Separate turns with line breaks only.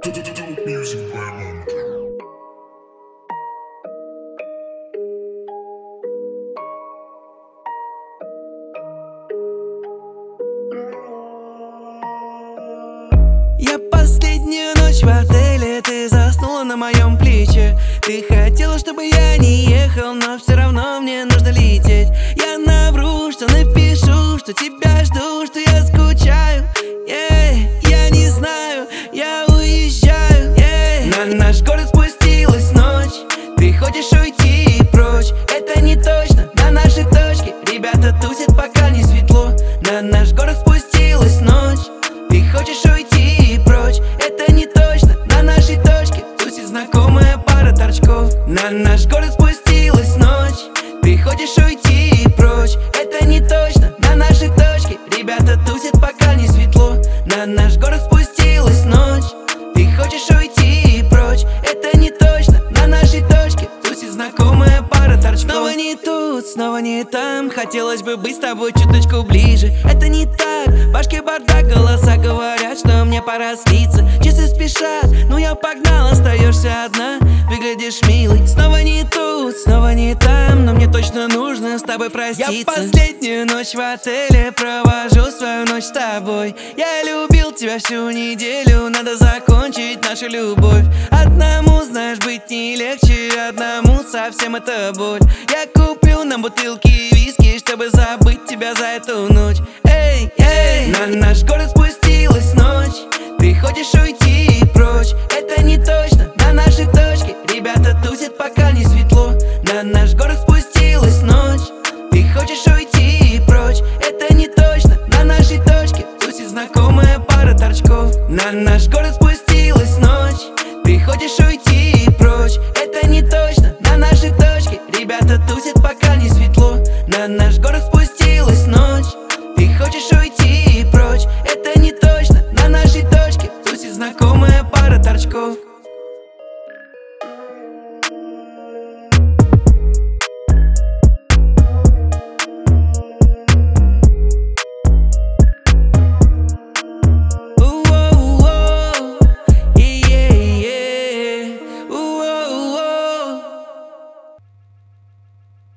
Я последнюю ночь в отеле, ты заснула на моем плече. Ты хотела, чтобы я не ехал, но все равно мне нужно лететь. Я навру, что напишу, что тебя жду, что я скучаю. Я не знаю, я уезжаю. На наш город спустилась ночь, ты хочешь уйти прочь. Это не точно, на нашей точке ребята тусят, пока не светло. На наш город спустилась ночь, ты хочешь уйти прочь. Это не точно, на нашей точке тусит знакомая пара торчков. На наш город спустилась ночь, ты хочешь уйти прочь. Это не точно, на нашей точке ребята тусят, пока не светло. На наш город спустилась ночь, ты хочешь уйти прочь. Это не точно, на нашей точке тусит знакомая пара торчков. Снова не тут, снова не там, хотелось бы быть с тобой чуточку ближе. Это не так, в башке бардак, голоса говорят, что мне пора слиться. Часы спешат, ну я погнал, остаешься одна, выглядишь милой. Снова не тут, снова не там, но мне точно нужно с тобой проститься. Я последнюю ночь в отеле провожу свою ночь с тобой. Я любил тебя всю неделю, надо закончить нашу любовь. Одному, знаешь, быть не легче, одному совсем это боль. Я куплю нам бутылки виски, чтобы забыть тебя за эту ночь. На наш город спустилась ночь, ты хочешь уйти прочь. Это не точно, на нашей точке ребята тусят, пока не светло. На наш город спустилась ночь, ты хочешь уйти прочь. Это не точно, на нашей точке тусит знакомая пара торчков. На наш город спустилась